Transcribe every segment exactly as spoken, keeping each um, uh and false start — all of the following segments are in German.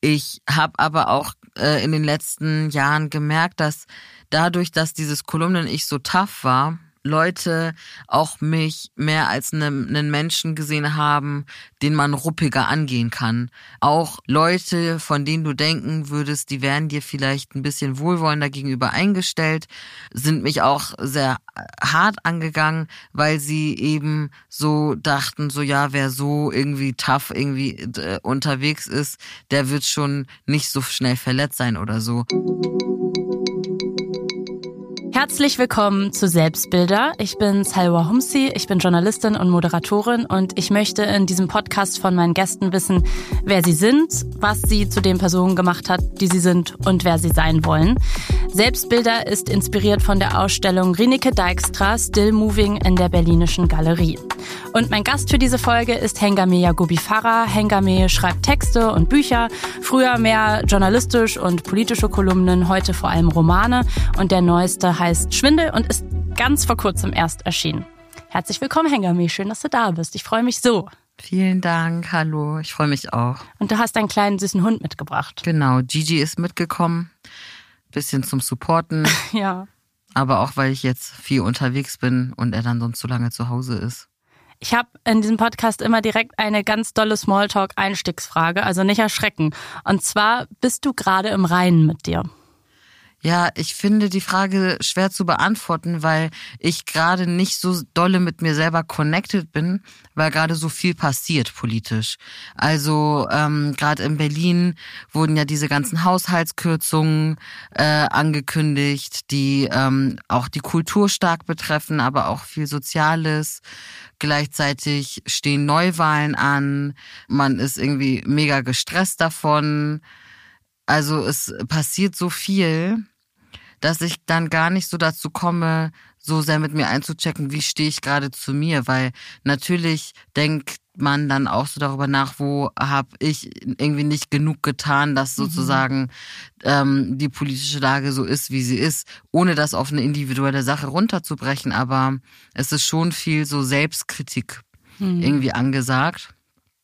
Ich habe aber auch äh, in den letzten Jahren gemerkt, dass dadurch, dass dieses Kolumnen-Ich so tough war, Leute auch mich mehr als einen, einen Menschen gesehen haben, den man ruppiger angehen kann. Auch Leute, von denen du denken würdest, die wären dir vielleicht ein bisschen wohlwollender gegenüber eingestellt, sind mich auch sehr hart angegangen, weil sie eben so dachten, so ja, wer so irgendwie tough irgendwie äh, unterwegs ist, der wird schon nicht so schnell verletzt sein oder so. Herzlich willkommen zu Selbstbilder. Ich bin Salwa Humsi, ich bin Journalistin und Moderatorin und ich möchte in diesem Podcast von meinen Gästen wissen, wer sie sind, was sie zu den Personen gemacht hat, die sie sind und wer sie sein wollen. Selbstbilder ist inspiriert von der Ausstellung Rineke Dijkstra Still Moving in der Berlinischen Galerie. Und mein Gast für diese Folge ist Hengame Yaghoubi Farah. Hengame schreibt Texte und Bücher, früher mehr journalistisch und politische Kolumnen, heute vor allem Romane und der neueste heißt Schwindel und ist ganz vor kurzem erst erschienen. Herzlich willkommen, Hengame. Schön, dass du da bist. Ich freue mich so. Vielen Dank. Hallo. Ich freue mich auch. Und du hast einen kleinen süßen Hund mitgebracht. Genau. Gigi ist mitgekommen. Bisschen zum Supporten. Ja. Aber auch, weil ich jetzt viel unterwegs bin und er dann sonst so lange zu Hause ist. Ich habe in diesem Podcast immer direkt eine ganz dolle Smalltalk-Einstiegsfrage, also nicht erschrecken. Und zwar, bist du gerade im Reinen mit dir? Ja, ich finde die Frage schwer zu beantworten, weil ich gerade nicht so dolle mit mir selber connected bin, weil gerade so viel passiert politisch. Also ähm, gerade in Berlin wurden ja diese ganzen Haushaltskürzungen äh, angekündigt, die ähm, auch die Kultur stark betreffen, aber auch viel Soziales. Gleichzeitig stehen Neuwahlen an, man ist irgendwie mega gestresst davon. Also es passiert so viel, dass ich dann gar nicht so dazu komme, so sehr mit mir einzuchecken, wie stehe ich gerade zu mir. Weil natürlich denkt man dann auch so darüber nach, wo habe ich irgendwie nicht genug getan, dass sozusagen mhm. ähm, die politische Lage so ist, wie sie ist, ohne das auf eine individuelle Sache runterzubrechen. Aber es ist schon viel so Selbstkritik mhm. irgendwie angesagt.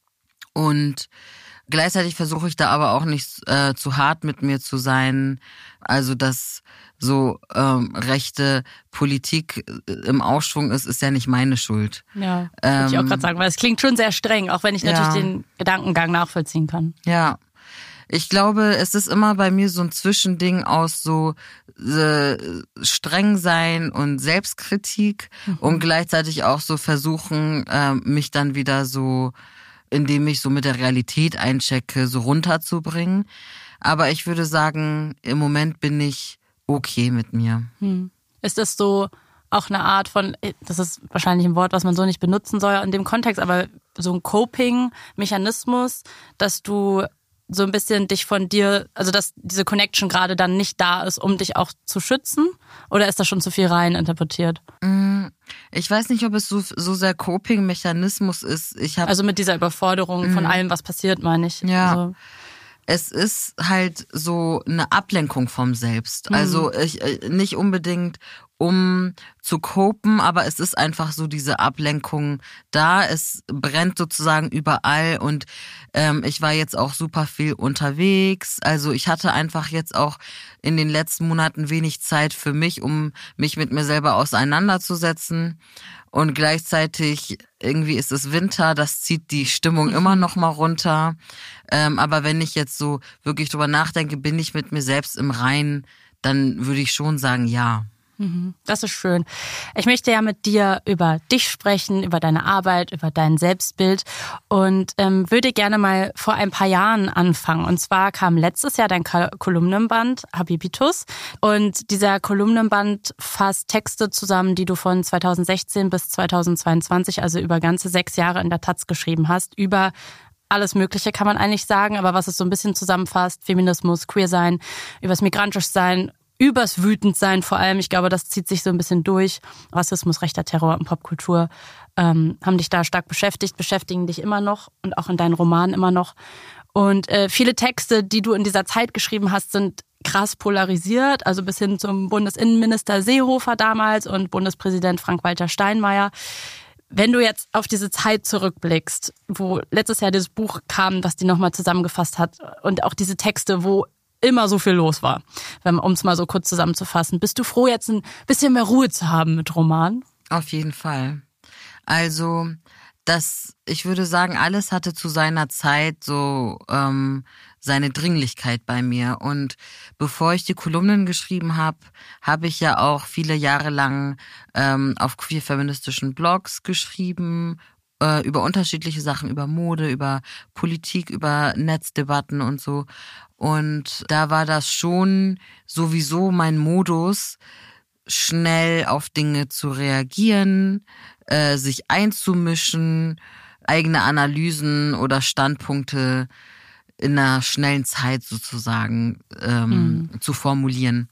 Und gleichzeitig versuche ich da aber auch nicht äh, zu hart mit mir zu sein. Also dass so ähm, rechte Politik im Aufschwung ist, ist ja nicht meine Schuld. Ja, ähm, würde ich auch gerade sagen, weil es klingt schon sehr streng, auch wenn ich natürlich ja. den Gedankengang nachvollziehen kann. Ja, ich glaube, es ist immer bei mir so ein Zwischending aus so äh, streng sein und Selbstkritik mhm. und gleichzeitig auch so versuchen, äh, mich dann wieder so, indem ich so mit der Realität einchecke, so runterzubringen. Aber ich würde sagen, im Moment bin ich okay mit mir. Hm. Ist das so auch eine Art von, das ist wahrscheinlich ein Wort, was man so nicht benutzen soll in dem Kontext, aber so ein Coping-Mechanismus, dass du so ein bisschen dich von dir, also dass diese Connection gerade dann nicht da ist, um dich auch zu schützen? Oder ist das schon zu viel rein interpretiert? Ich weiß nicht, ob es so, so sehr Coping-Mechanismus ist. Ich hab, also mit dieser Überforderung von allem, was passiert, meine ich. Ja. Also es ist halt so eine Ablenkung vom Selbst. Mhm. Also ich, nicht unbedingt um zu copen, aber es ist einfach so diese Ablenkung da. Es brennt sozusagen überall und ähm, ich war jetzt auch super viel unterwegs. Also ich hatte einfach jetzt auch in den letzten Monaten wenig Zeit für mich, um mich mit mir selber auseinanderzusetzen. Und gleichzeitig irgendwie ist es Winter, das zieht die Stimmung immer noch mal runter. Ähm, aber wenn ich jetzt so wirklich drüber nachdenke, bin ich mit mir selbst im Reinen, dann würde ich schon sagen, ja. Das ist schön. Ich möchte ja mit dir über dich sprechen, über deine Arbeit, über dein Selbstbild und ähm, würde gerne mal vor ein paar Jahren anfangen. Und zwar kam letztes Jahr dein Kolumnenband Habibitus und dieser Kolumnenband fasst Texte zusammen, die du von zweitausendsechzehn bis zweitausendzweiundzwanzig, also über ganze sechs Jahre in der Taz geschrieben hast, über alles Mögliche kann man eigentlich sagen, aber was es so ein bisschen zusammenfasst, Feminismus, Queersein, übers Migrantischsein, übers Wütendsein vor allem, ich glaube, das zieht sich so ein bisschen durch. Rassismus, rechter Terror und Popkultur ähm, haben dich da stark beschäftigt, beschäftigen dich immer noch und auch in deinen Romanen immer noch. Und äh, viele Texte, die du in dieser Zeit geschrieben hast, sind krass polarisiert, also bis hin zum Bundesinnenminister Seehofer damals und Bundespräsident Frank-Walter Steinmeier. Wenn du jetzt auf diese Zeit zurückblickst, wo letztes Jahr dieses Buch kam, das die nochmal zusammengefasst hat und auch diese Texte, wo immer so viel los war, um es mal so kurz zusammenzufassen, bist du froh, jetzt ein bisschen mehr Ruhe zu haben mit Roman? Auf jeden Fall. Also das, ich würde sagen, alles hatte zu seiner Zeit so ähm, seine Dringlichkeit bei mir. Und bevor ich die Kolumnen geschrieben habe, habe ich ja auch viele Jahre lang ähm, auf queer-feministischen Blogs geschrieben, äh, über unterschiedliche Sachen, über Mode, über Politik, über Netzdebatten und so. Und da war das schon sowieso mein Modus, schnell auf Dinge zu reagieren, äh, sich einzumischen, eigene Analysen oder Standpunkte in einer schnellen Zeit sozusagen ähm, mhm. zu formulieren.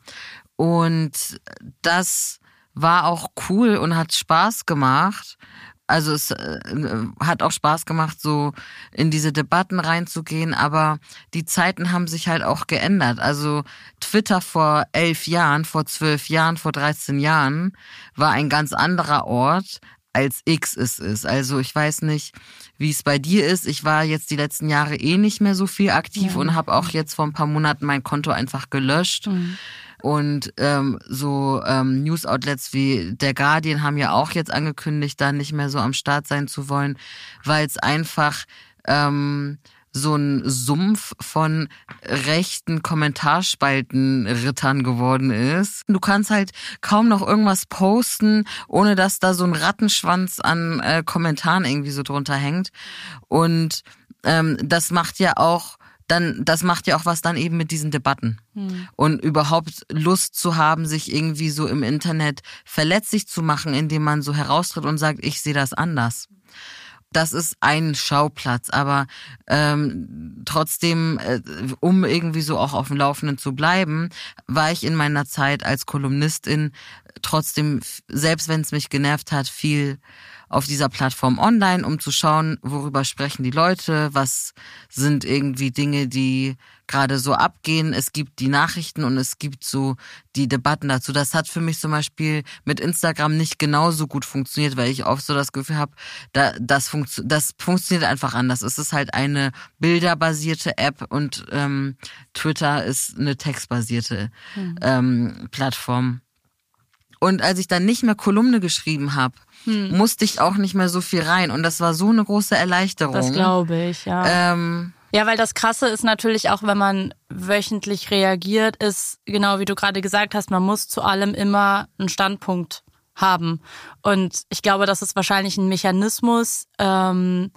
Und das war auch cool und hat Spaß gemacht. Also es äh, hat auch Spaß gemacht, so in diese Debatten reinzugehen, aber die Zeiten haben sich halt auch geändert. Also Twitter vor elf Jahren, vor zwölf Jahren, vor dreizehn Jahren war ein ganz anderer Ort, als X es ist. Also ich weiß nicht, wie es bei dir ist. Ich war jetzt die letzten Jahre eh nicht mehr so viel aktiv ja. und habe auch jetzt vor ein paar Monaten mein Konto einfach gelöscht. Mhm. Und ähm, so ähm, News-Outlets wie der Guardian haben ja auch jetzt angekündigt, da nicht mehr so am Start sein zu wollen, weil es einfach ähm, so ein Sumpf von rechten Kommentarspaltenrittern geworden ist. Du kannst halt kaum noch irgendwas posten, ohne dass da so ein Rattenschwanz an äh, Kommentaren irgendwie so drunter hängt. Und ähm, das macht ja auch dann, das macht ja auch was dann eben mit diesen Debatten. Hm. Und überhaupt Lust zu haben, sich irgendwie so im Internet verletzlich zu machen, indem man so heraustritt und sagt, ich sehe das anders. Das ist ein Schauplatz, aber ähm, trotzdem, äh, um irgendwie so auch auf dem Laufenden zu bleiben, war ich in meiner Zeit als Kolumnistin trotzdem, selbst wenn es mich genervt hat, viel auf dieser Plattform online, um zu schauen, worüber sprechen die Leute, was sind irgendwie Dinge, die gerade so abgehen. Es gibt die Nachrichten und es gibt so die Debatten dazu. Das hat für mich zum Beispiel mit Instagram nicht genauso gut funktioniert, weil ich oft so das Gefühl habe, da, das, funktio- das funktioniert einfach anders. Es ist halt eine bilderbasierte App und ähm, Twitter ist eine textbasierte mhm. ähm, Plattform. Und als ich dann nicht mehr Kolumne geschrieben habe, hm. musste ich auch nicht mehr so viel rein. Und das war so eine große Erleichterung. Das glaube ich, ja. Ähm, ja, weil das Krasse ist natürlich auch, wenn man wöchentlich reagiert, ist genau wie du gerade gesagt hast, man muss zu allem immer einen Standpunkt haben. Und ich glaube, das ist wahrscheinlich ein Mechanismus, ähm,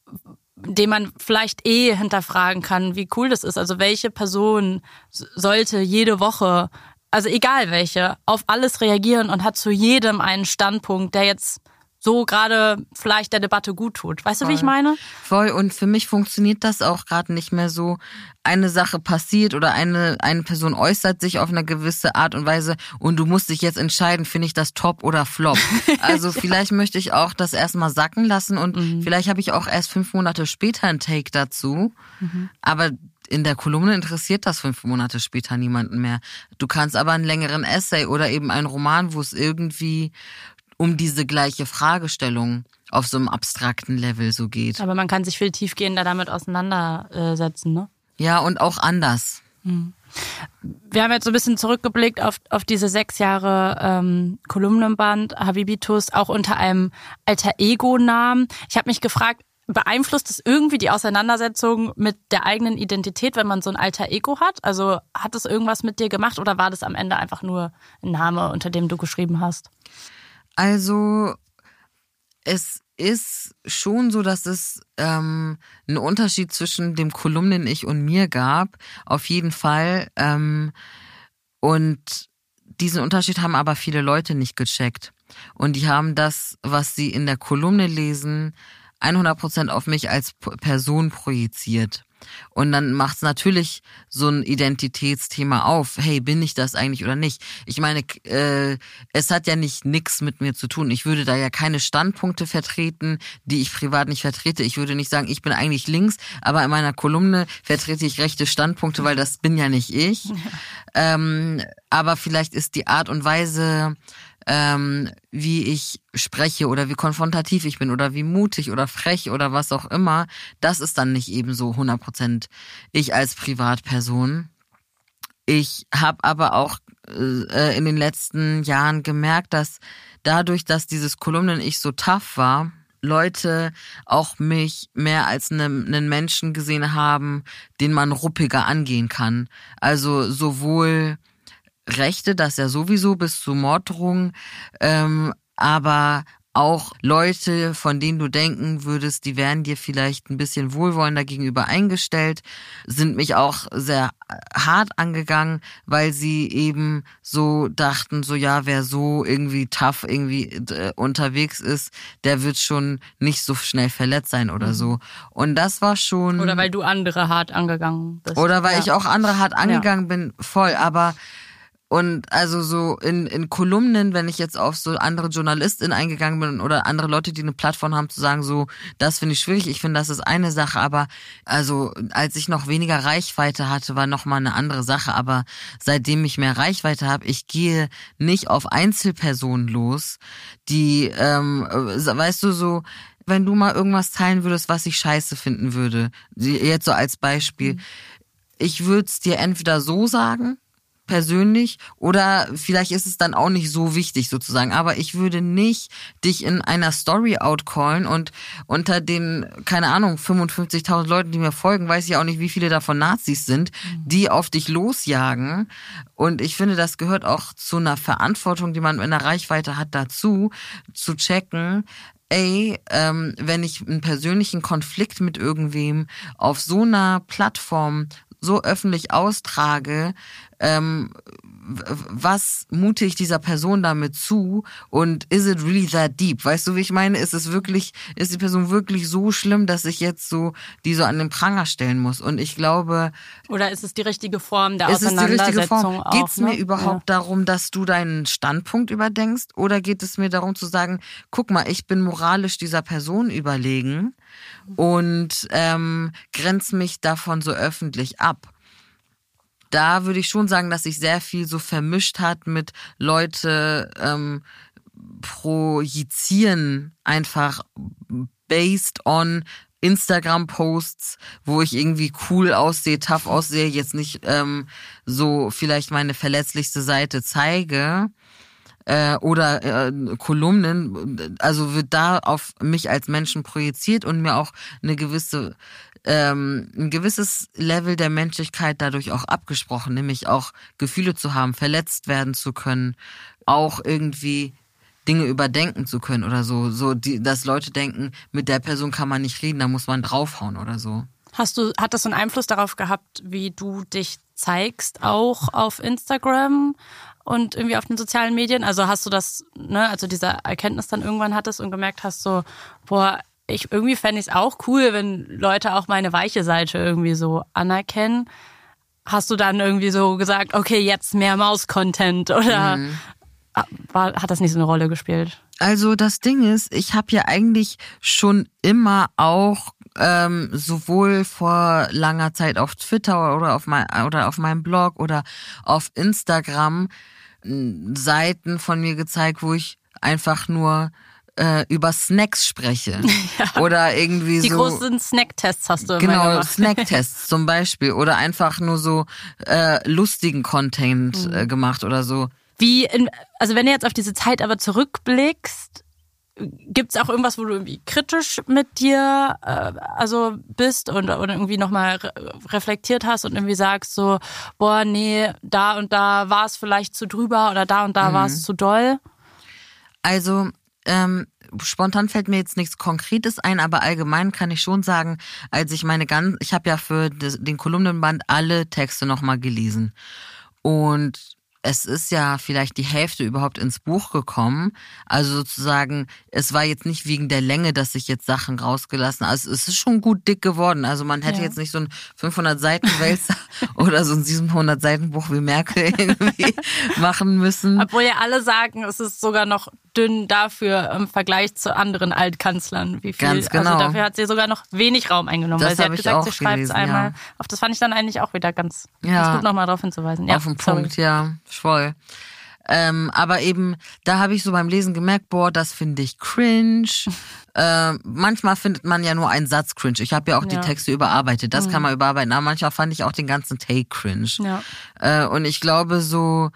den man vielleicht eh hinterfragen kann, wie cool das ist. Also welche Person sollte jede Woche, also egal welche, auf alles reagieren und hat zu jedem einen Standpunkt, der jetzt so gerade vielleicht der Debatte gut tut. Weißt du, Voll. Wie ich meine? Voll. Und für mich funktioniert das auch gerade nicht mehr so. Eine Sache passiert oder eine eine Person äußert sich auf eine gewisse Art und Weise und du musst dich jetzt entscheiden, finde ich das top oder flop. Also vielleicht möchte ich auch das erstmal sacken lassen und mhm. vielleicht habe ich auch erst fünf Monate später einen Take dazu. Mhm. Aber in der Kolumne interessiert das fünf Monate später niemanden mehr. Du kannst aber einen längeren Essay oder eben einen Roman, wo es irgendwie um diese gleiche Fragestellung auf so einem abstrakten Level so geht. Aber man kann sich viel tiefgehender damit auseinandersetzen, ne? Ja, und auch anders. Hm. Wir haben jetzt so ein bisschen zurückgeblickt auf, auf diese sechs Jahre ähm, Kolumnenband, Habibitus, auch unter einem Alter-Ego-Namen. Ich habe mich gefragt, beeinflusst es irgendwie die Auseinandersetzung mit der eigenen Identität, wenn man so ein Alter-Ego hat? Also hat es irgendwas mit dir gemacht oder war das am Ende einfach nur ein Name, unter dem du geschrieben hast? Also es ist schon so, dass es ähm, einen Unterschied zwischen dem Kolumnen-Ich und mir gab, auf jeden Fall. Ähm, und diesen Unterschied haben aber viele Leute nicht gecheckt. Und die haben das, was sie in der Kolumne lesen, hundert Prozent auf mich als Person projiziert. Und dann macht es natürlich so ein Identitätsthema auf. Hey, bin ich das eigentlich oder nicht? Ich meine, äh, es hat ja nicht nix mit mir zu tun. Ich würde da ja keine Standpunkte vertreten, die ich privat nicht vertrete. Ich würde nicht sagen, ich bin eigentlich links, aber in meiner Kolumne vertrete ich rechte Standpunkte, weil das bin ja nicht ich. Ja. Ähm, aber vielleicht ist die Art und Weise, ähm, wie ich spreche oder wie konfrontativ ich bin oder wie mutig oder frech oder was auch immer, das ist dann nicht eben so hundert Prozent ich als Privatperson. Ich habe aber auch äh, in den letzten Jahren gemerkt, dass dadurch, dass dieses Kolumnen-Ich so tough war, Leute auch mich mehr als einen, einen Menschen gesehen haben, den man ruppiger angehen kann. Also sowohl Rechte, das ja sowieso bis zu Morddrohungen, ähm, aber auch Leute, von denen du denken würdest, die wären dir vielleicht ein bisschen wohlwollender gegenüber eingestellt, sind mich auch sehr hart angegangen, weil sie eben so dachten, so ja, wer so irgendwie tough irgendwie äh, unterwegs ist, der wird schon nicht so schnell verletzt sein oder so. Und das war schon... Oder weil du andere hart angegangen bist. Oder weil ja. ich auch andere hart angegangen ja. bin, voll, aber... Und also so in, in Kolumnen, wenn ich jetzt auf so andere JournalistInnen eingegangen bin oder andere Leute, die eine Plattform haben, zu sagen, so, das finde ich schwierig, ich finde, das ist eine Sache, aber also als ich noch weniger Reichweite hatte, war nochmal eine andere Sache, aber seitdem ich mehr Reichweite habe, ich gehe nicht auf Einzelpersonen los, die, ähm, weißt du, so, wenn du mal irgendwas teilen würdest, was ich scheiße finden würde, jetzt so als Beispiel, mhm. ich würde es dir entweder so sagen, persönlich, oder vielleicht ist es dann auch nicht so wichtig sozusagen, aber ich würde nicht dich in einer Story outcallen und unter den, keine Ahnung, fünfundfünfzigtausend Leuten, die mir folgen, weiß ich auch nicht, wie viele davon Nazis sind, die auf dich losjagen. Und ich finde, das gehört auch zu einer Verantwortung, die man in der Reichweite hat, dazu, zu checken, ey, ähm, wenn ich einen persönlichen Konflikt mit irgendwem auf so einer Plattform so öffentlich austrage, ähm, was mute ich dieser Person damit zu und is it really that deep? Weißt du, wie ich meine? Ist es wirklich, ist die Person wirklich so schlimm, dass ich jetzt so die so an den Pranger stellen muss? Und ich glaube... Oder ist es die richtige Form der ist Auseinandersetzung? Ist es die richtige Form? Geht es mir ne? überhaupt ja. darum, dass du deinen Standpunkt überdenkst? Oder geht es mir darum zu sagen, guck mal, ich bin moralisch dieser Person überlegen und ähm, grenze mich davon so öffentlich ab? Da würde ich schon sagen, dass sich sehr viel so vermischt hat mit Leute ähm, projizieren einfach based on Instagram-Posts, wo ich irgendwie cool aussehe, tough aussehe, jetzt nicht ähm, so vielleicht meine verletzlichste Seite zeige äh, oder äh, Kolumnen, also wird da auf mich als Menschen projiziert und mir auch eine gewisse Ähm, ein gewisses Level der Menschlichkeit dadurch auch abgesprochen, nämlich auch Gefühle zu haben, verletzt werden zu können, auch irgendwie Dinge überdenken zu können oder so, so die, dass Leute denken, mit der Person kann man nicht reden, da muss man draufhauen oder so. Hast du, hat das einen Einfluss darauf gehabt, wie du dich zeigst, auch auf Instagram und irgendwie auf den sozialen Medien? Also hast du das, ne, also diese Erkenntnis dann irgendwann hattest und gemerkt hast, so, boah, ich irgendwie fände ich es auch cool, wenn Leute auch meine weiche Seite irgendwie so anerkennen. Hast du dann irgendwie so gesagt, okay, jetzt mehr Maus-Content oder mhm. war, hat das nicht so eine Rolle gespielt? Also das Ding ist, ich habe ja eigentlich schon immer auch ähm, sowohl vor langer Zeit auf Twitter oder auf mein, oder auf meinem Blog oder auf Instagram Seiten von mir gezeigt, wo ich einfach nur über Snacks spreche. Ja. Oder irgendwie Die so... Die großen Snacktests hast du immer Genau, gemacht. Snacktests zum Beispiel. Oder einfach nur so äh, lustigen Content mhm. äh, gemacht oder so. Wie, in, also wenn du jetzt auf diese Zeit aber zurückblickst, gibt's auch irgendwas, wo du irgendwie kritisch mit dir äh, also bist und oder irgendwie nochmal re- reflektiert hast und irgendwie sagst so, boah, nee, da und da war es vielleicht zu drüber oder da und da mhm. war es zu doll? Also... Ähm, spontan fällt mir jetzt nichts Konkretes ein, aber allgemein kann ich schon sagen, als ich meine ganzen, ich habe ja für den Kolumnenband alle Texte nochmal gelesen und es ist ja vielleicht die Hälfte überhaupt ins Buch gekommen. Also sozusagen, es war jetzt nicht wegen der Länge, dass ich jetzt Sachen rausgelassen habe. Also es ist schon gut dick geworden. Also man hätte ja. jetzt nicht so ein fünfhundert Seiten Wälzer oder so ein siebenhundert Seiten Buch wie Merkel irgendwie machen müssen. Obwohl ja alle sagen, es ist sogar noch dünn dafür im Vergleich zu anderen Altkanzlern. Wie viel? Ganz genau. Also dafür hat sie sogar noch wenig Raum eingenommen. Das weil sie hat gesagt, sie schreibt es einmal. Ja. Auf das fand ich dann eigentlich auch wieder ganz, ja. ganz gut, nochmal drauf hinzuweisen. Ja, auf den sorry. Punkt, ja, voll. Ähm, aber eben, da habe ich so beim Lesen gemerkt, boah, das finde ich cringe. äh, manchmal findet man ja nur einen Satz cringe. Ich habe ja auch Ja. die Texte überarbeitet. Das Mhm. kann man überarbeiten. Aber manchmal fand ich auch den ganzen Take cringe. Ja. Äh, und ich glaube so,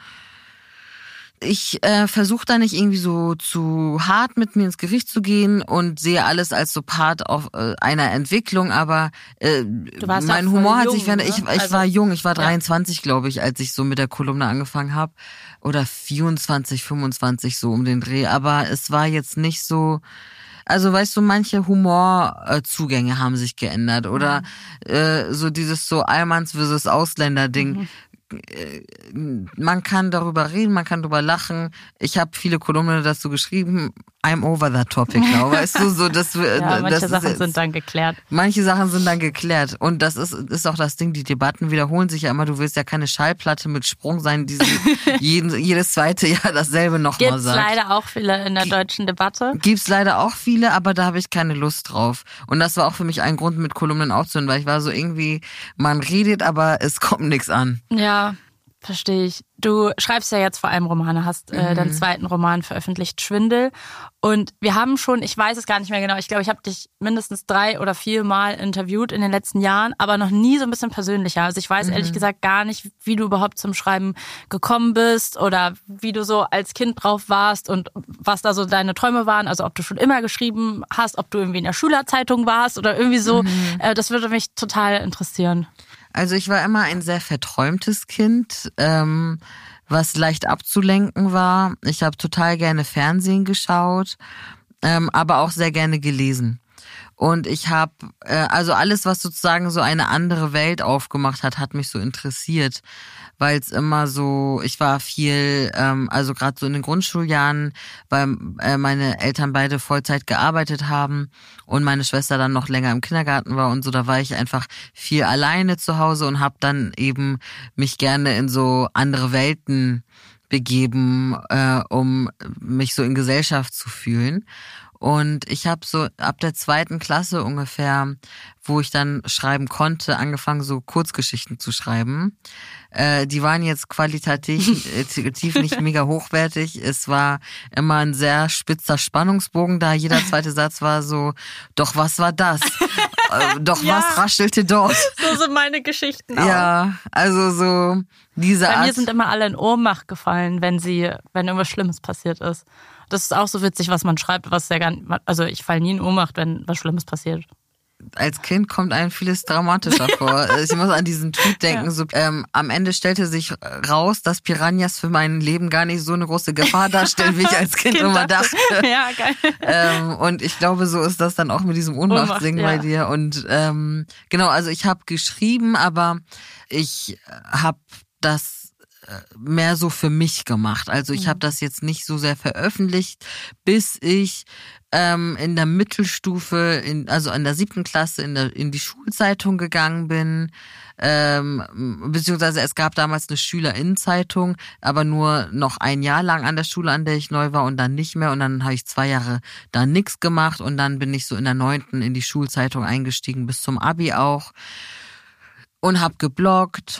ich äh, versuche da nicht irgendwie so zu hart mit mir ins Gericht zu gehen und sehe alles als so Part auf äh, einer Entwicklung, aber äh, warst mein auch voll Humor hat jung, sich verändert. ne? Ich, ich Also, war jung, ich war ja. dreiundzwanzig, glaube ich, als ich so mit der Kolumne angefangen habe. Oder vierundzwanzig, fünfundzwanzig, so um den Dreh. Aber es war jetzt nicht so... Also weißt du, manche Humorzugänge haben sich geändert. Oder Mhm. äh, so dieses so Allmanns versus Ausländer-Ding. Mhm. Man kann darüber reden, man kann darüber lachen. Ich habe viele Kolumnen dazu geschrieben. I'm over that topic now, weißt du, so das. Ja, manche das Sachen ist, sind dann geklärt. Manche Sachen sind dann geklärt und das ist ist auch das Ding. Die Debatten wiederholen sich ja immer. Du willst ja keine Schallplatte mit Sprung sein, die jeden, jedes zweite Jahr dasselbe nochmal Gibt's sagt. leider auch viele in der deutschen Debatte. Gibt's leider auch viele, aber da habe ich keine Lust drauf. Und das war auch für mich ein Grund, mit Kolumnen aufzuhören, weil ich war so irgendwie, man redet, aber es kommt nichts an. Ja, verstehe ich. Du schreibst ja jetzt vor allem Romane, hast äh, Mhm. deinen zweiten Roman veröffentlicht, Schwindel. Und wir haben schon, ich weiß es gar nicht mehr genau, ich glaube, ich habe dich mindestens drei oder vier Mal interviewt in den letzten Jahren, aber noch nie so ein bisschen persönlicher. Also ich weiß Mhm. ehrlich gesagt gar nicht, wie du überhaupt zum Schreiben gekommen bist oder wie du so als Kind drauf warst und was da so deine Träume waren. Also ob du schon immer geschrieben hast, ob du irgendwie in der Schülerzeitung warst oder irgendwie so. Mhm. Äh, das würde mich total interessieren. Also ich war immer ein sehr verträumtes Kind, ähm, was leicht abzulenken war. Ich habe total gerne Fernsehen geschaut, ähm, aber auch sehr gerne gelesen. Und ich habe, äh, also alles, was sozusagen so eine andere Welt aufgemacht hat, hat mich so interessiert, weil es immer so, ich war viel, ähm, also gerade so in den Grundschuljahren, weil äh, meine Eltern beide Vollzeit gearbeitet haben und meine Schwester dann noch länger im Kindergarten war und so, da war ich einfach viel alleine zu Hause und habe dann eben mich gerne in so andere Welten begeben, äh, um mich so in Gesellschaft zu fühlen. Und ich habe so ab der zweiten Klasse ungefähr, wo ich dann schreiben konnte, angefangen so Kurzgeschichten zu schreiben. Äh, die waren jetzt qualitativ nicht mega hochwertig. Es war immer ein sehr spitzer Spannungsbogen da. Jeder zweite Satz war so, doch was war das? äh, doch Ja. was raschelte dort? So sind meine Geschichten auch. Ja, also so diese Bei Art. mir sind immer alle in Ohnmacht gefallen, wenn sie, wenn irgendwas Schlimmes passiert ist. Das ist auch so witzig, was man schreibt, was ja gar nicht, also ich falle nie in Ohnmacht, wenn was Schlimmes passiert. Als Kind kommt einem vieles dramatischer vor. Ich muss an diesen Tweet denken. Ja. So, ähm, am Ende stellte sich raus, dass Piranhas für mein Leben gar nicht so eine große Gefahr darstellen, wie ich als Kind Kind immer dachte. Ja, geil. ähm, und ich glaube, so ist das dann auch mit diesem Ohnmachtsding Ohnmacht, ja. bei dir. Und ähm, genau, also ich habe geschrieben, aber ich habe das mehr so für mich gemacht. Also ich habe das jetzt nicht so sehr veröffentlicht, bis ich ähm, in der Mittelstufe, in, also in der siebten Klasse in, der, in die Schulzeitung gegangen bin. Ähm, beziehungsweise es gab damals eine Schülerinnenzeitung, aber nur noch ein Jahr lang an der Schule, an der ich neu war und dann nicht mehr. Und dann habe ich zwei Jahre da nichts gemacht und dann bin ich so in der neunten in die Schulzeitung eingestiegen, bis zum Abi auch und habe gebloggt.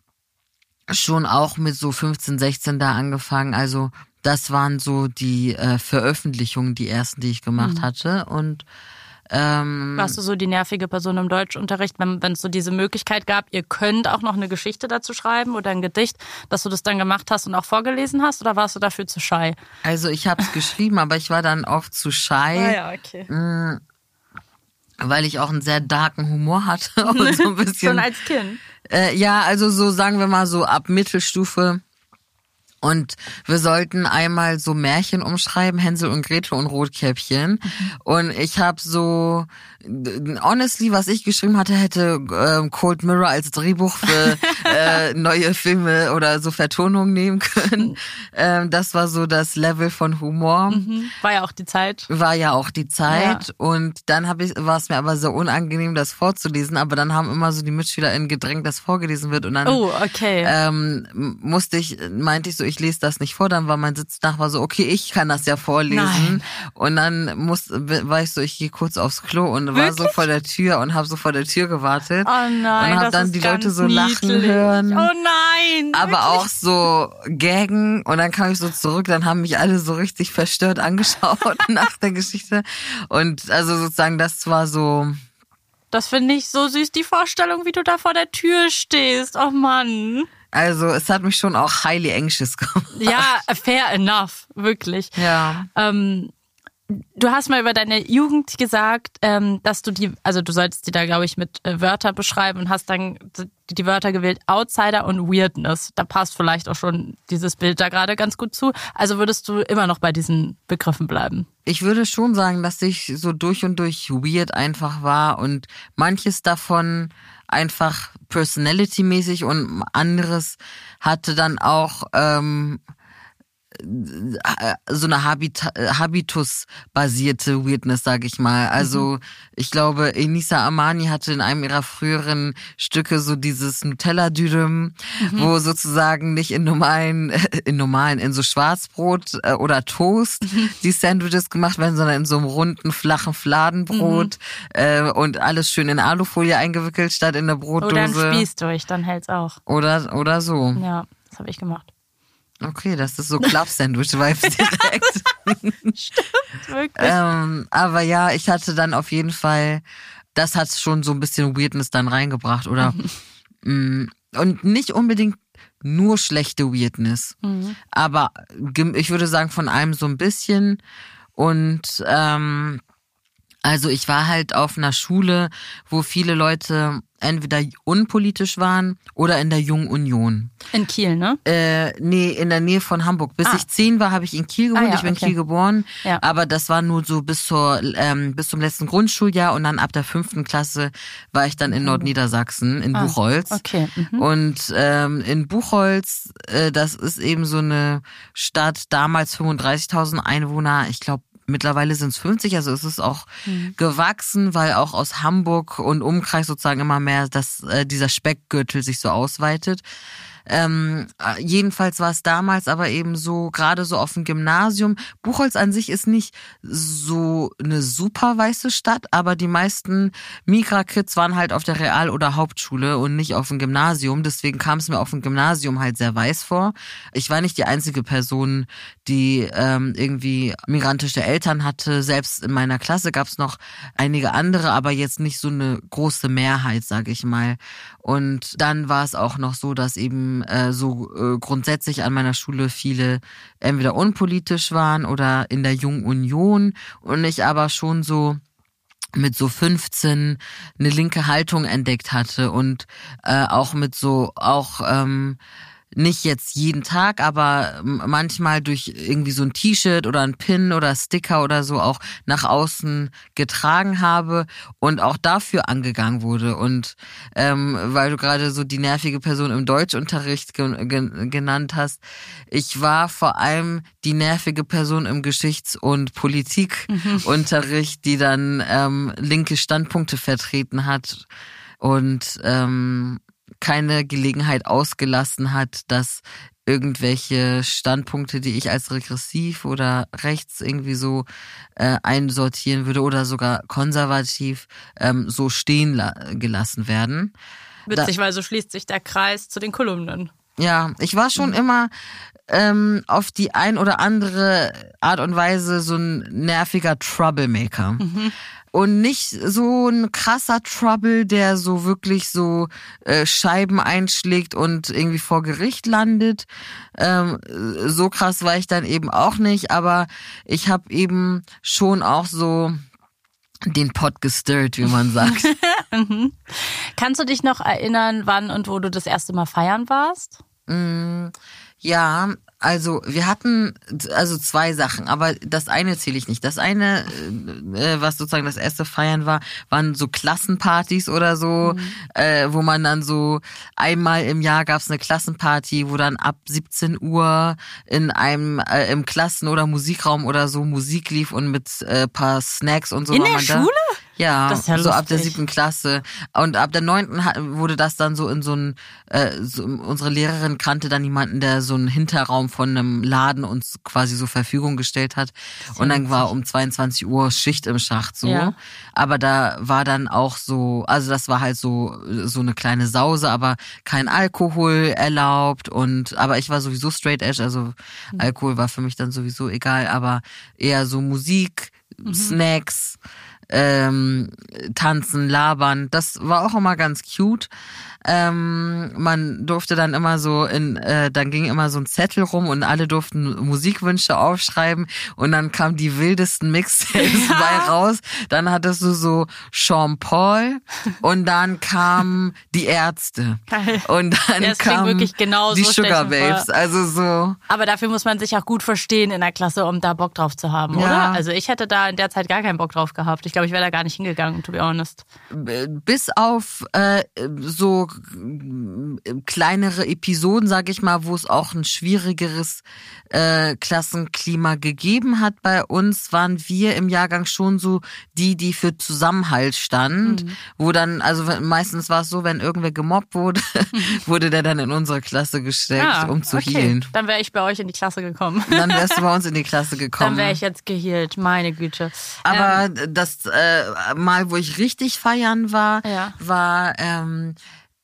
Schon auch mit so fünfzehn, sechzehn da angefangen. Also das waren so die äh, Veröffentlichungen, die ersten, die ich gemacht Mhm. hatte. Und ähm, Warst du so die nervige Person im Deutschunterricht, wenn wenn es so diese Möglichkeit gab, ihr könnt auch noch eine Geschichte dazu schreiben oder ein Gedicht, dass du das dann gemacht hast und auch vorgelesen hast, oder warst du dafür zu shy? also ich habe es geschrieben, aber ich war dann oft zu shy, Ah ja, okay. mh, weil ich auch einen sehr darken Humor hatte und so ein bisschen. Schon als Kind? Äh, ja, also so sagen wir mal so ab Mittelstufe. Und wir sollten einmal so Märchen umschreiben, Hänsel und Gretel und Rotkäppchen. Mhm. Und ich habe so, honestly, was ich geschrieben hatte, hätte äh, Cold Mirror als Drehbuch für äh, neue Filme oder so Vertonungen nehmen können. Ähm, das war so das Level von Humor. Mhm. War ja auch die Zeit. War ja auch die Zeit. Ja. Und dann hab ich, war es mir aber sehr unangenehm, das vorzulesen. Aber dann haben immer so die MitschülerInnen gedrängt, dass vorgelesen wird. Und dann Oh, okay. ähm, musste ich, meinte ich so, ich lese das nicht vor. Dann war mein Sitznachbar so, okay, ich kann das ja vorlesen. Nein. Und dann muss, war ich so, ich gehe kurz aufs Klo und war Wirklich? so vor der Tür und habe so vor der Tür gewartet. Oh nein, und habe dann die Leute so niedlich. lachen hören. Oh nein. Aber wirklich? auch so gaggen. Und dann kam ich so zurück, dann haben mich alle so richtig verstört angeschaut nach der Geschichte. Und also sozusagen, das war so... Das finde ich so süß, die Vorstellung, wie du da vor der Tür stehst. Oh Mann. Also es hat mich schon auch highly anxious gemacht. Ja, fair enough, wirklich. Ja. Ähm, du hast mal über deine Jugend gesagt, ähm, dass du die, also du solltest die da, glaube ich, mit äh, Wörter beschreiben und hast dann die Wörter gewählt, Outsider und Weirdness. Da passt vielleicht auch schon dieses Bild da gerade ganz gut zu. Also würdest du immer noch bei diesen Begriffen bleiben? Ich würde schon sagen, dass ich so durch und durch weird einfach war und manches davon einfach personality-mäßig und anderes hatte dann auch ähm, so eine Habit- Habitus-basierte Weirdness, sag ich mal. Also ich glaube, Enisa Amani hatte in einem ihrer früheren Stücke so dieses Nutella-Dürüm, mhm. wo sozusagen nicht in normalen, in normalen, in so Schwarzbrot oder Toast mhm. die Sandwiches gemacht werden, sondern in so einem runden, flachen Fladenbrot mhm. äh, und alles schön in Alufolie eingewickelt statt in der Brotdose. Oder ein Spieß durch, dann hält's auch. Oder, oder so. Ja, das habe ich gemacht. Okay, das ist so Club-Sandwich-Vibes direkt. Stimmt, wirklich. ähm, aber ja, ich hatte dann auf jeden Fall, das hat schon so ein bisschen Weirdness dann reingebracht, oder? Mhm. Und nicht unbedingt nur schlechte Weirdness, mhm. aber ich würde sagen von allem so ein bisschen. Und ähm, also ich war halt auf einer Schule, wo viele Leute entweder unpolitisch waren oder in der Jungen Union. In Kiel, ne? Äh, nee, in der Nähe von Hamburg. Bis ah. ich zehn war, habe ich in Kiel gewohnt. Ah, ja, ich bin okay. in Kiel geboren. Ja. Aber das war nur so bis zur ähm, bis zum letzten Grundschuljahr und dann ab der fünften Klasse war ich dann in Nordniedersachsen, in ah, Buchholz. Okay. Mhm. Und ähm, in Buchholz, äh, das ist eben so eine Stadt, damals fünfunddreißigtausend Einwohner. Ich glaube, mittlerweile sind es fünfzig, also es ist auch mhm. gewachsen, weil auch aus Hamburg und Umkreis sozusagen immer mehr dass äh, dieser Speckgürtel sich so ausweitet. Ähm, jedenfalls war es damals aber eben so, gerade so auf dem Gymnasium. Buchholz an sich ist nicht so eine super weiße Stadt, aber die meisten Migra-Kids waren halt auf der Real- oder Hauptschule und nicht auf dem Gymnasium. Deswegen kam es mir auf dem Gymnasium halt sehr weiß vor. Ich war nicht die einzige Person, die ähm, irgendwie migrantische Eltern hatte. Selbst in meiner Klasse gab es noch einige andere, aber jetzt nicht so eine große Mehrheit, sage ich mal. Und dann war es auch noch so, dass eben äh, so äh, grundsätzlich an meiner Schule viele entweder unpolitisch waren oder in der Jungen Union und ich aber schon so mit so fünfzehn eine linke Haltung entdeckt hatte und äh, auch mit so auch ähm, nicht jetzt jeden Tag, aber manchmal durch irgendwie so ein T-Shirt oder ein Pin oder Sticker oder so auch nach außen getragen habe und auch dafür angegangen wurde. Und ähm, weil du gerade so die nervige Person im Deutschunterricht ge- ge- genannt hast, ich war vor allem die nervige Person im Geschichts- und Politikunterricht, mhm. die dann ähm, linke Standpunkte vertreten hat und ähm, keine Gelegenheit ausgelassen hat, dass irgendwelche Standpunkte, die ich als regressiv oder rechts irgendwie so äh, einsortieren würde oder sogar konservativ ähm, so stehen la- gelassen werden. Witzig, da, weil so schließt sich der Kreis zu den Kolumnen. Ja, ich war schon mhm. immer ähm, auf die ein oder andere Art und Weise so ein nerviger Troublemaker. Mhm. Und nicht so ein krasser Trouble, der so wirklich so äh, Scheiben einschlägt und irgendwie vor Gericht landet. Ähm, so krass war ich dann eben auch nicht, aber ich habe eben schon auch so den Pot gestirrt, wie man sagt. mhm. Kannst du dich noch erinnern, wann und wo du das erste Mal feiern warst? Mm, ja, also wir hatten also zwei Sachen, aber das eine zähle ich nicht. Das eine, äh, was sozusagen das erste Feiern war, waren so Klassenpartys oder so, mhm. äh, wo man dann so einmal im Jahr gab es eine Klassenparty, wo dann ab siebzehn Uhr in einem äh, im Klassen- oder Musikraum oder so Musik lief und mit äh, paar Snacks und so. In war der man Schule? Da. Ja, das ist ja so lustig. ab der siebten Klasse. Und ab der neunten wurde das dann so in so ein, äh, so, unsere Lehrerin kannte dann jemanden, der so einen Hinterraum von einem Laden uns quasi so Verfügung gestellt hat. Und dann war um zweiundzwanzig Uhr Schicht im Schacht so. Ja. Aber da war dann auch so, also das war halt so, so eine kleine Sause, aber kein Alkohol erlaubt und, aber ich war sowieso straight edge, also mhm. Alkohol war für mich dann sowieso egal, aber eher so Musik, mhm. Snacks, ähm, tanzen, labern, das war auch immer ganz cute. Ähm, man durfte dann immer so in, äh, dann ging immer so ein Zettel rum und alle durften Musikwünsche aufschreiben und dann kamen die wildesten Mixtapes ja. bei raus. Dann hattest du so Sean Paul und dann kamen die Ärzte Geil. Und dann ja, kamen genau die so Sugar Babes. Also so. Aber dafür muss man sich auch gut verstehen in der Klasse, um da Bock drauf zu haben, ja. oder? Also ich hätte da in der Zeit gar keinen Bock drauf gehabt. Ich glaube, ich wäre da gar nicht hingegangen, to be honest. Bis auf äh, so kleinere Episoden, sag ich mal, wo es auch ein schwierigeres äh, Klassenklima gegeben hat bei uns, waren wir im Jahrgang schon so die, die für Zusammenhalt stand, mhm. wo dann, also meistens war es so, wenn irgendwer gemobbt wurde, mhm. wurde der dann in unsere Klasse gesteckt, ah, um zu okay. healen. Dann wäre ich bei euch in die Klasse gekommen. Dann wärst du bei uns in die Klasse gekommen. Dann wäre ich jetzt gehealt, meine Güte. Aber ähm, das äh, Mal, wo ich richtig feiern war, ja. war ähm,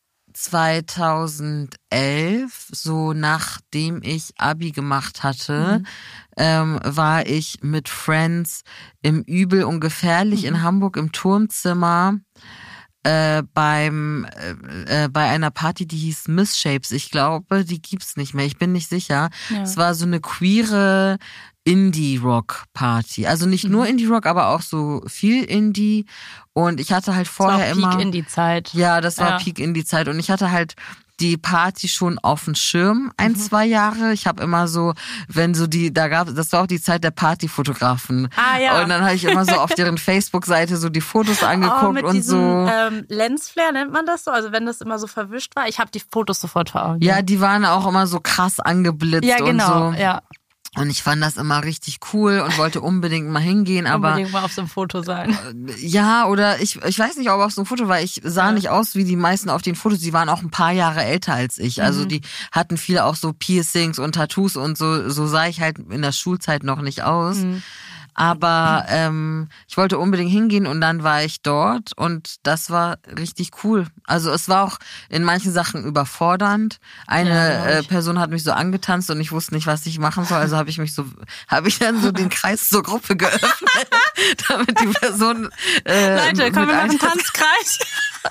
zweitausendelf, so nachdem ich Abi gemacht hatte, mhm. ähm, war ich mit Friends im Übel und Gefährlich mhm. in Hamburg im Turmzimmer äh, beim äh, äh, bei einer Party, die hieß Misshapes. Ich glaube, die gibt's nicht mehr. Ich bin nicht sicher. Ja. Es war so eine queere Indie-Rock-Party. Also nicht mhm. nur Indie-Rock, aber auch so viel Indie. Und ich hatte halt vorher das war immer... Peak Indie-Zeit. Ja, das war ja. Peak Indie-Zeit. Und ich hatte halt die Party schon auf dem Schirm ein, mhm. zwei Jahre. Ich habe immer so, wenn so die, da gab, das war auch die Zeit der Partyfotografen. Ah ja. Und dann habe ich immer so auf deren Facebook-Seite so die Fotos angeguckt oh, mit und diesem, so. Ähm, Lensflare nennt man das so? Also wenn das immer so verwischt war. Ich habe die Fotos sofort vor Augen. Ja, die waren auch immer so krass angeblitzt ja, genau, und so. Ja. Und ich fand das immer richtig cool und wollte unbedingt mal hingehen, aber... Unbedingt mal auf so einem Foto sein. Ja, oder ich ich weiß nicht, ob auf so einem Foto war. Ich sah ja. nicht aus wie die meisten auf den Fotos. Die waren auch ein paar Jahre älter als ich. Also die hatten viele auch so Piercings und Tattoos und so. So sah ich halt in der Schulzeit noch nicht aus. Mhm. Aber ähm, ich wollte unbedingt hingehen und dann war ich dort und das war richtig cool. Also es war auch in manchen Sachen überfordernd. Eine ja, äh, Person hat mich so angetanzt und ich wusste nicht, was ich machen soll. Also habe ich mich so, habe ich dann so den Kreis zur Gruppe geöffnet, damit die Person. Äh, Leute, kommen wir noch einen Tanzkreis?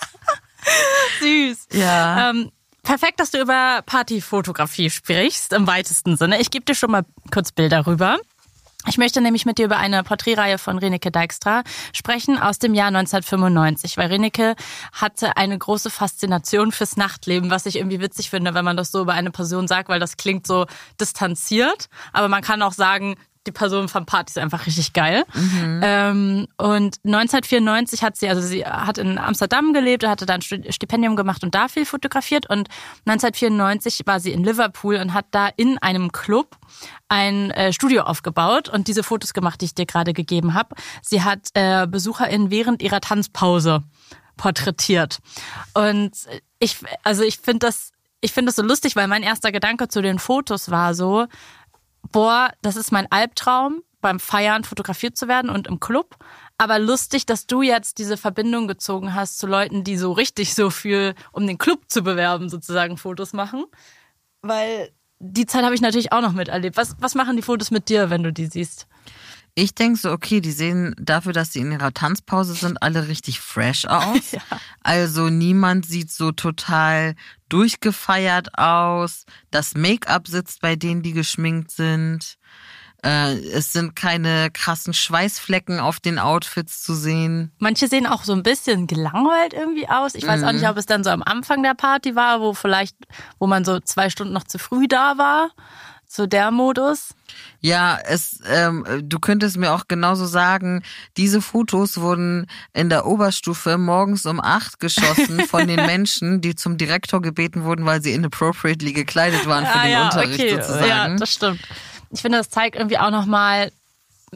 Süß. Ja. Ähm, perfekt, dass du über Partyfotografie sprichst im weitesten Sinne. Ich gebe dir schon mal kurz Bilder rüber. Ich möchte nämlich mit dir über eine Porträtreihe von Reneke Dijkstra sprechen aus dem Jahr neunzehnhundertfünfundneunzig, weil Reneke hatte eine große Faszination fürs Nachtleben, was ich irgendwie witzig finde, wenn man das so über eine Person sagt, weil das klingt so distanziert, aber man kann auch sagen, die Person von Party ist einfach richtig geil. Mhm. Ähm, und neunzehnhundertvierundneunzig hat sie, also sie hat in Amsterdam gelebt, hatte da ein Stipendium gemacht und da viel fotografiert. Und neunzehnhundertvierundneunzig war sie in Liverpool und hat da in einem Club ein äh, Studio aufgebaut und diese Fotos gemacht, die ich dir gerade gegeben habe. Sie hat äh, BesucherInnen während ihrer Tanzpause porträtiert. Und ich, also ich finde das, ich finde das so lustig, weil mein erster Gedanke zu den Fotos war so, boah, das ist mein Albtraum, beim Feiern fotografiert zu werden und im Club. Aber lustig, dass du jetzt diese Verbindung gezogen hast zu Leuten, die so richtig so viel, um den Club zu bewerben, sozusagen Fotos machen. Weil die Zeit habe ich natürlich auch noch miterlebt. Was, was machen die Fotos mit dir, wenn du die siehst? Ich denke so, okay, die sehen dafür, dass sie in ihrer Tanzpause sind, alle richtig fresh aus. Ja. Also niemand sieht so total durchgefeiert aus. Das Make-up sitzt bei denen, die geschminkt sind. Äh, es sind keine krassen Schweißflecken auf den Outfits zu sehen. Manche sehen auch so ein bisschen gelangweilt irgendwie aus. Ich weiß mhm. auch nicht, ob es dann so am Anfang der Party war, wo vielleicht, wo man so zwei Stunden noch zu früh da war. So der Modus. Ja, es, ähm, du könntest mir auch genauso sagen, diese Fotos wurden in der Oberstufe morgens um acht geschossen von den Menschen, die zum Direktor gebeten wurden, weil sie inappropriately gekleidet waren für ah, den ja, Unterricht okay. sozusagen. Ja, das stimmt. Ich finde, das zeigt irgendwie auch nochmal,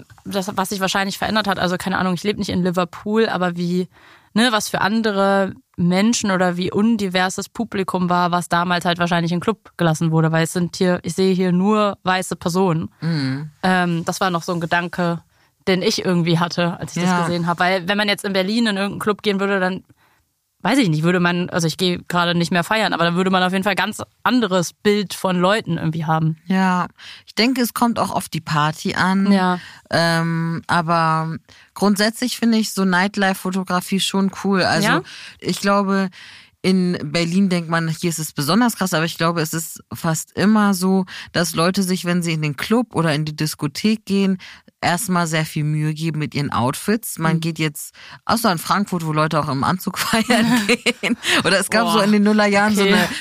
das, was sich wahrscheinlich verändert hat, also keine Ahnung, ich lebe nicht in Liverpool, aber wie, ne, was für andere Menschen oder wie undivers das Publikum war, was damals halt wahrscheinlich in den Club gelassen wurde, weil es sind hier, ich sehe hier nur weiße Personen. Mhm. Ähm, das war noch so ein Gedanke, den ich irgendwie hatte, als ich ja. das gesehen habe. Weil wenn man jetzt in Berlin in irgendeinen Club gehen würde, dann weiß ich nicht, würde man, also ich gehe gerade nicht mehr feiern, aber dann würde man auf jeden Fall ganz anderes Bild von Leuten irgendwie haben. Ja, ich denke, es kommt auch auf die Party an. Ja. Ähm, aber grundsätzlich finde ich so Nightlife-Fotografie schon cool. Also ja? ich glaube, in Berlin denkt man, hier ist es besonders krass, aber ich glaube, es ist fast immer so, dass Leute sich, wenn sie in den Club oder in die Diskothek gehen, erstmal sehr viel Mühe geben mit ihren Outfits. Man mhm. geht jetzt, außer in Frankfurt, wo Leute auch im Anzug feiern gehen. Oder es gab Boah. so in den Nullerjahren okay. so eine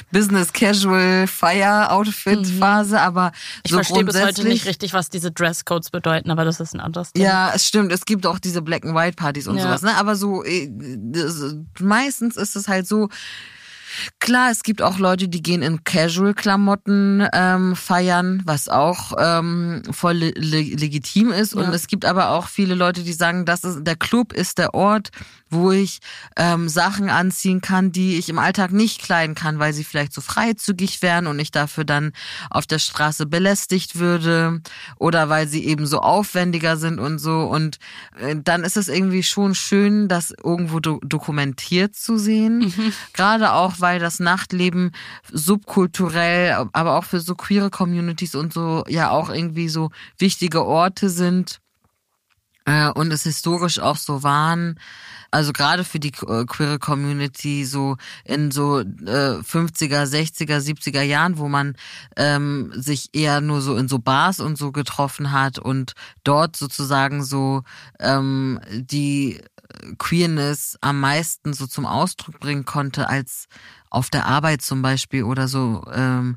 Business-Casual-Fire-Outfit-Phase, mhm. aber ich so verstehe grundsätzlich... bis heute nicht richtig, was diese Dresscodes bedeuten, aber das ist ein anderes Thema. Ja, es stimmt. Es gibt auch diese Black-and-White-Partys und ja. sowas, ne? Aber so, das, meistens ist es halt so, klar, es gibt auch Leute, die gehen in Casual-Klamotten ähm, feiern, was auch ähm, voll le- legitim ist. Ja. Und es gibt aber auch viele Leute, die sagen, das ist, der Club ist der Ort, wo ich ähm, Sachen anziehen kann, die ich im Alltag nicht kleiden kann, weil sie vielleicht so freizügig wären und ich dafür dann auf der Straße belästigt würde oder weil sie eben so aufwendiger sind und so. Und äh, dann ist es irgendwie schon schön, das irgendwo do- dokumentiert zu sehen. Mhm. Gerade auch, weil das Nachtleben subkulturell, aber auch für so queere Communities und so ja auch irgendwie so wichtige Orte sind äh, und es historisch auch so waren. Also gerade für die äh, queere Community so in so äh, fünfziger, sechziger, siebziger Jahren, wo man ähm, sich eher nur so in so Bars und so getroffen hat und dort sozusagen so ähm, die Queerness am meisten so zum Ausdruck bringen konnte als auf der Arbeit zum Beispiel oder so ähm,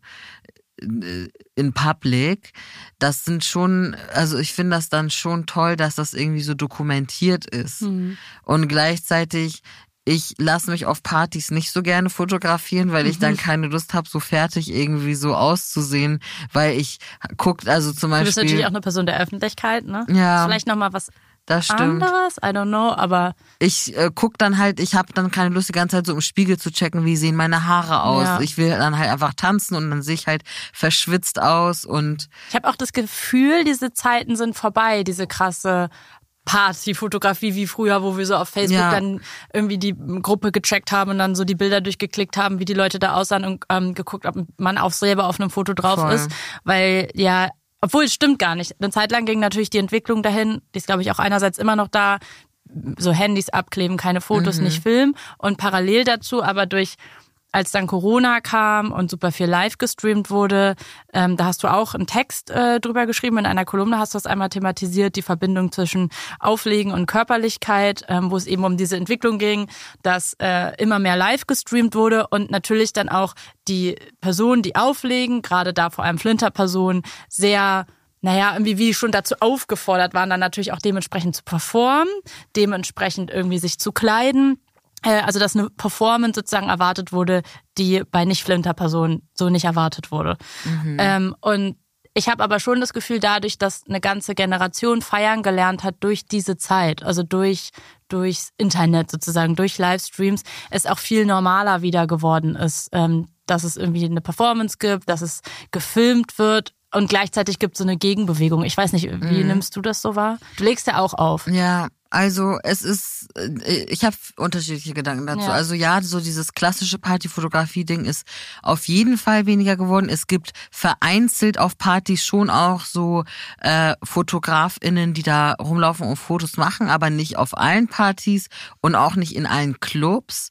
in Public. Das sind schon, also ich finde das dann schon toll, dass das irgendwie so dokumentiert ist. Mhm. Und gleichzeitig, ich lasse mich auf Partys nicht so gerne fotografieren, weil ich mhm. dann keine Lust habe, so fertig irgendwie so auszusehen, weil ich guckt, also zum Beispiel... Du bist natürlich auch eine Person der Öffentlichkeit, ne? Ja. Ist vielleicht nochmal was das stimmt. anderes, I don't know, aber... Ich äh, guck dann halt, ich habe dann keine Lust, die ganze Zeit so im Spiegel zu checken, wie sehen meine Haare aus. Ja. Ich will dann halt einfach tanzen und dann sehe ich halt verschwitzt aus und... Ich habe auch das Gefühl, diese Zeiten sind vorbei, diese krasse Partyfotografie wie früher, wo wir so auf Facebook ja. dann irgendwie die Gruppe gecheckt haben und dann so die Bilder durchgeklickt haben, wie die Leute da aussahen und ähm, geguckt, ob man auch selber auf einem Foto drauf Voll. ist. Weil ja... Obwohl, es stimmt gar nicht. Eine Zeit lang ging natürlich die Entwicklung dahin, die ist, glaube ich, auch einerseits immer noch da, so Handys abkleben, keine Fotos, mhm. nicht filmen. Und parallel dazu, aber durch, als dann Corona kam und super viel live gestreamt wurde, ähm, da hast du auch einen Text äh, drüber geschrieben. In einer Kolumne hast du das einmal thematisiert, die Verbindung zwischen Auflegen und Körperlichkeit, ähm, wo es eben um diese Entwicklung ging, dass äh, immer mehr live gestreamt wurde und natürlich dann auch die Personen, die auflegen, gerade da vor allem Flinter-Personen, sehr... naja, irgendwie wie schon dazu aufgefordert waren, dann natürlich auch dementsprechend zu performen, dementsprechend irgendwie sich zu kleiden. Also, dass eine Performance sozusagen erwartet wurde, die bei Nicht-Flinter-Personen so nicht erwartet wurde. Mhm. Ähm, und ich habe aber schon das Gefühl, dadurch, dass eine ganze Generation feiern gelernt hat durch diese Zeit, also durch durchs Internet sozusagen, durch Livestreams, es auch viel normaler wieder geworden ist, ähm, dass es irgendwie eine Performance gibt, dass es gefilmt wird. Und gleichzeitig gibt es so eine Gegenbewegung. Ich weiß nicht, wie mhm. nimmst du das so wahr? Du legst ja auch auf. Ja, also es ist, ich habe unterschiedliche Gedanken dazu. Ja. Also ja, so dieses klassische Partyfotografie-Ding ist auf jeden Fall weniger geworden. Es gibt vereinzelt auf Partys schon auch so äh, FotografInnen, die da rumlaufen und Fotos machen, aber nicht auf allen Partys und auch nicht in allen Clubs.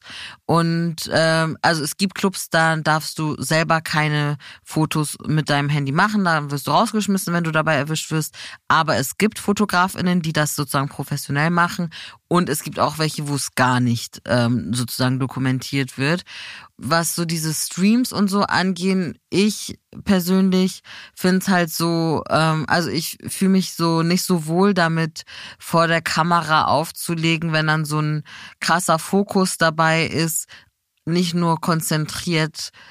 Und ähm, also es gibt Clubs, da darfst du selber keine Fotos mit deinem Handy machen, da wirst du rausgeschmissen, wenn du dabei erwischt wirst. Aber es gibt FotografInnen, die das sozusagen professionell machen und es gibt auch welche, wo es gar nicht ähm, sozusagen dokumentiert wird. Was so diese Streams und so angehen, ich persönlich finde es halt so, ähm, also ich fühle mich so nicht so wohl damit, vor der Kamera aufzulegen, wenn dann so ein krasser Fokus dabei ist, nicht nur konzentriert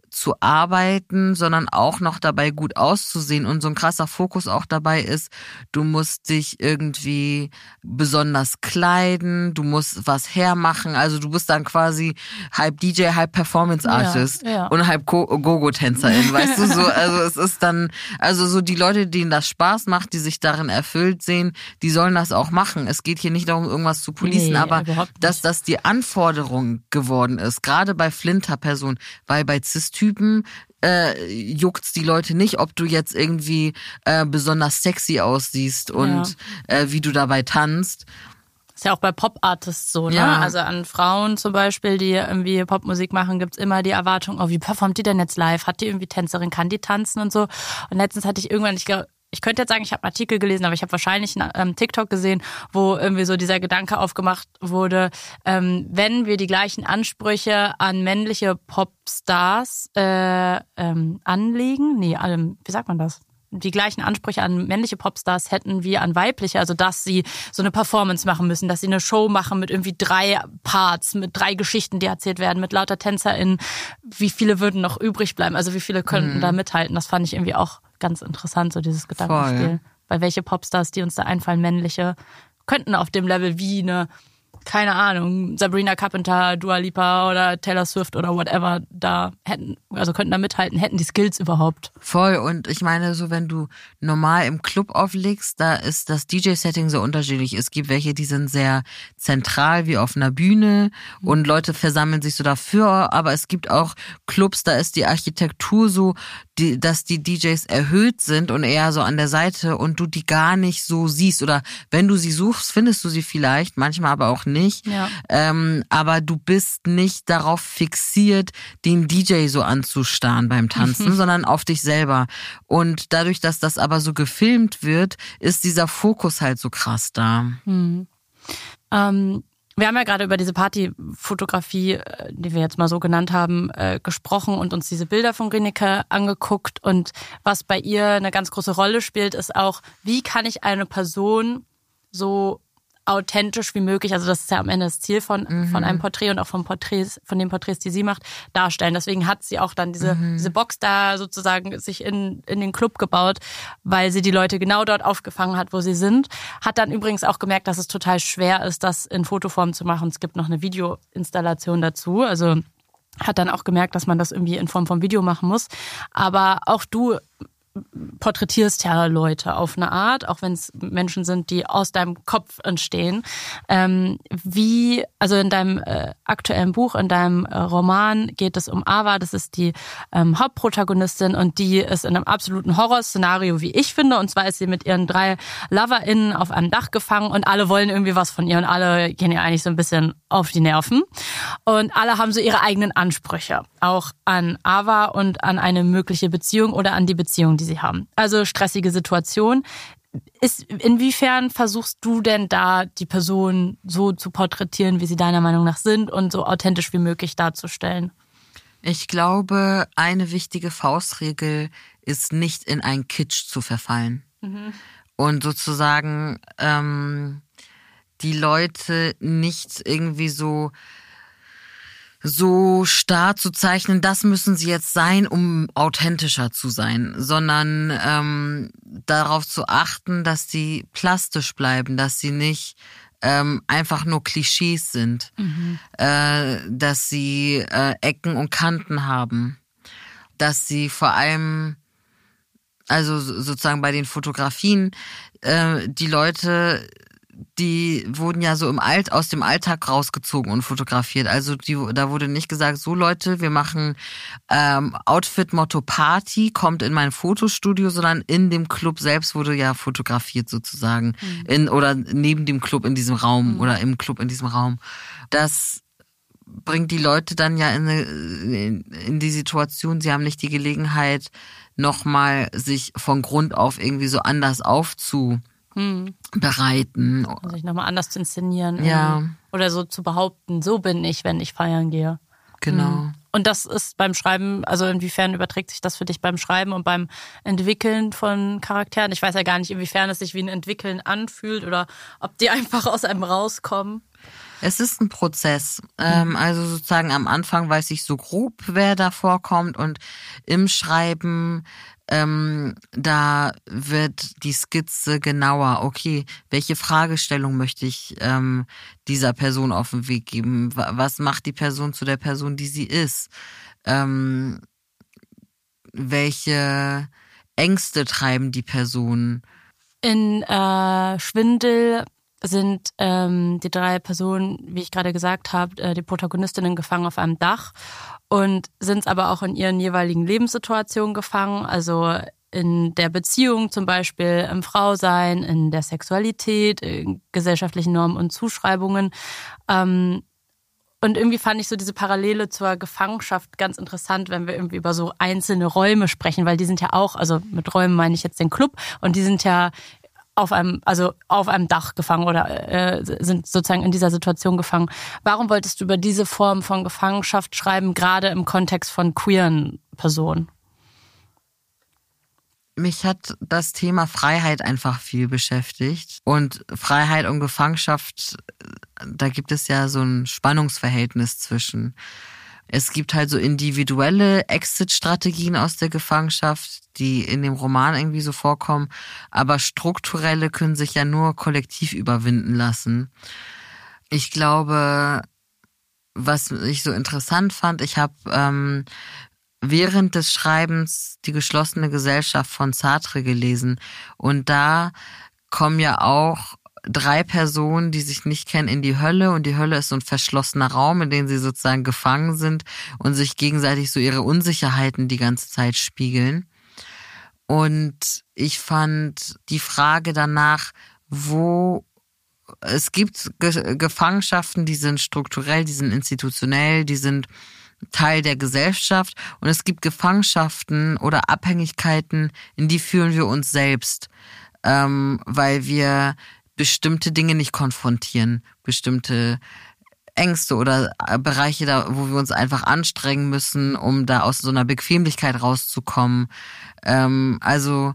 zu arbeiten, sondern auch noch dabei gut auszusehen. Und so ein krasser Fokus auch dabei ist, du musst dich irgendwie besonders kleiden, du musst was hermachen. Also du bist dann quasi halb D J, halb Performance-Artist ja, ja. und halb Go-Go-Tänzerin, weißt du so. Also es ist dann, also so die Leute, denen das Spaß macht, die sich darin erfüllt sehen, die sollen das auch machen. Es geht hier nicht darum, irgendwas zu policen, nee, aber dass das die Anforderung geworden ist, gerade bei Flinter-Personen, weil bei Cis-Typen äh, juckt's die Leute nicht, ob du jetzt irgendwie äh, besonders sexy aussiehst und ja. äh, wie du dabei tanzt. Ist ja auch bei Pop-Artists so, ne? Ja. Also an Frauen zum Beispiel, die irgendwie Popmusik machen, gibt's immer die Erwartung, oh, wie performt die denn jetzt live? Hat die irgendwie Tänzerin? Kann die tanzen und so? Und letztens hatte ich irgendwann, ich glaube, ich könnte jetzt sagen, ich habe einen Artikel gelesen, aber ich habe wahrscheinlich einen ähm, TikTok gesehen, wo irgendwie so dieser Gedanke aufgemacht wurde, ähm, wenn wir die gleichen Ansprüche an männliche Popstars äh, ähm, anlegen, nee, ähm, wie sagt man das? Die gleichen Ansprüche an männliche Popstars hätten wie an weibliche, also dass sie so eine Performance machen müssen, dass sie eine Show machen mit irgendwie drei Parts, mit drei Geschichten, die erzählt werden, mit lauter TänzerInnen. Wie viele würden noch übrig bleiben? Also wie viele könnten mhm. da mithalten? Das fand ich irgendwie auch ganz interessant, so dieses Gedankenspiel. Voll. Weil welche Popstars, die uns da einfallen, männliche, könnten auf dem Level wie eine, keine Ahnung, Sabrina Carpenter, Dua Lipa oder Taylor Swift oder whatever da hätten, also könnten da mithalten, hätten die Skills überhaupt. Voll, und ich meine, so wenn du normal im Club auflegst, da ist das D J-Setting so unterschiedlich. Es gibt welche, die sind sehr zentral, wie auf einer Bühne, und Leute versammeln sich so dafür, aber es gibt auch Clubs, da ist die Architektur so, die, dass die D Js erhöht sind und eher so an der Seite und du die gar nicht so siehst, oder wenn du sie suchst, findest du sie vielleicht, manchmal aber auch nicht, ja. ähm, aber du bist nicht darauf fixiert, den D J so anzustarren beim Tanzen, sondern auf dich selber. Und dadurch, dass das aber so gefilmt wird, ist dieser Fokus halt so krass da. Hm. Ähm, wir haben ja gerade über diese Partyfotografie, die wir jetzt mal so genannt haben, äh, gesprochen und uns diese Bilder von Rinneke angeguckt. Und was bei ihr eine ganz große Rolle spielt, ist auch, wie kann ich eine Person so authentisch wie möglich, also das ist ja am Ende das Ziel von, mhm. von einem Porträt und auch von Porträts, von den Porträts, die sie macht, darstellen. Deswegen hat sie auch dann diese, mhm. diese Box da sozusagen sich in, in den Club gebaut, weil sie die Leute genau dort aufgefangen hat, wo sie sind. Hat dann übrigens auch gemerkt, dass es total schwer ist, das in Fotoform zu machen. Es gibt noch eine Videoinstallation dazu, also hat dann auch gemerkt, dass man das irgendwie in Form von Video machen muss. Aber auch du porträtierst ja Leute auf eine Art, auch wenn es Menschen sind, die aus deinem Kopf entstehen. Ähm, wie, also in deinem äh, aktuellen Buch, in deinem äh, Roman geht es um Ava, das ist die ähm, Hauptprotagonistin, und die ist in einem absoluten Horrorszenario, wie ich finde, und zwar ist sie mit ihren drei LoverInnen auf einem Dach gefangen und alle wollen irgendwie was von ihr und alle gehen ihr eigentlich so ein bisschen auf die Nerven und alle haben so ihre eigenen Ansprüche, auch an Ava und an eine mögliche Beziehung oder an die Beziehung, die sie haben. Also stressige Situation. Ist, inwiefern versuchst du denn da, die Person so zu porträtieren, wie sie deiner Meinung nach sind und so authentisch wie möglich darzustellen? Ich glaube, eine wichtige Faustregel ist, nicht in einen Kitsch zu verfallen. Mhm. Und sozusagen ähm, die Leute nicht irgendwie so so starr zu zeichnen, das müssen sie jetzt sein, um authentischer zu sein, sondern ähm, darauf zu achten, dass sie plastisch bleiben, dass sie nicht ähm, einfach nur Klischees sind, mhm. äh, dass sie äh, Ecken und Kanten haben, dass sie vor allem, also sozusagen bei den Fotografien, äh, die Leute, die wurden ja so im Alt aus dem Alltag rausgezogen und fotografiert. Also die, da wurde nicht gesagt, so Leute, wir machen ähm, Outfit Motto Party, kommt in mein Fotostudio, sondern in dem Club selbst wurde ja fotografiert sozusagen, mhm. in oder neben dem Club in diesem Raum mhm. oder im Club in diesem Raum. Das bringt die Leute dann ja in, eine, in, in die Situation, sie haben nicht die Gelegenheit, nochmal sich von Grund auf irgendwie so anders aufzu Hm. bereiten. Also sich nochmal anders zu inszenieren. Ja. Oder so zu behaupten, so bin ich, wenn ich feiern gehe. Genau. Und das ist beim Schreiben, also inwiefern überträgt sich das für dich beim Schreiben und beim Entwickeln von Charakteren? Ich weiß ja gar nicht, inwiefern es sich wie ein Entwickeln anfühlt oder ob die einfach aus einem rauskommen. Es ist ein Prozess. Ähm, also sozusagen am Anfang weiß ich so grob, wer da vorkommt und im Schreiben, ähm, da wird die Skizze genauer. Okay, welche Fragestellung möchte ich ähm, dieser Person auf den Weg geben? Was macht die Person zu der Person, die sie ist? Ähm, welche Ängste treiben die Person? In äh, Schwindel sind ähm, die drei Personen, wie ich gerade gesagt habe, äh, die Protagonistinnen gefangen auf einem Dach und sind aber auch in ihren jeweiligen Lebenssituationen gefangen, also in der Beziehung zum Beispiel, im Frausein, in der Sexualität, in gesellschaftlichen Normen und Zuschreibungen. Ähm, Und irgendwie fand ich so diese Parallele zur Gefangenschaft ganz interessant, wenn wir irgendwie über so einzelne Räume sprechen, weil die sind ja auch, also mit Räumen meine ich jetzt den Club, und die sind ja auf einem, also auf einem Dach gefangen oder äh, sind sozusagen in dieser Situation gefangen. Warum wolltest du über diese Form von Gefangenschaft schreiben, gerade im Kontext von queeren Personen? Mich hat das Thema Freiheit einfach viel beschäftigt. Und Freiheit und Gefangenschaft, da gibt es ja so ein Spannungsverhältnis zwischen. Es gibt halt so individuelle Exit-Strategien aus der Gefangenschaft, die in dem Roman irgendwie so vorkommen. Aber strukturelle können sich ja nur kollektiv überwinden lassen. Ich glaube, was ich so interessant fand, ich habe ähm, während des Schreibens die geschlossene Gesellschaft von Sartre gelesen. Und da kommen ja auch drei Personen, die sich nicht kennen, in die Hölle. Und die Hölle ist so ein verschlossener Raum, in dem sie sozusagen gefangen sind und sich gegenseitig so ihre Unsicherheiten die ganze Zeit spiegeln. Und ich fand die Frage danach, wo es gibt Ge- Gefangenschaften, die sind strukturell, die sind institutionell, die sind Teil der Gesellschaft, und es gibt Gefangenschaften oder Abhängigkeiten, in die führen wir uns selbst, ähm, weil wir bestimmte Dinge nicht konfrontieren, bestimmte Ängste oder Bereiche, da, wo wir uns einfach anstrengen müssen, um da aus so einer Bequemlichkeit rauszukommen. Ähm, also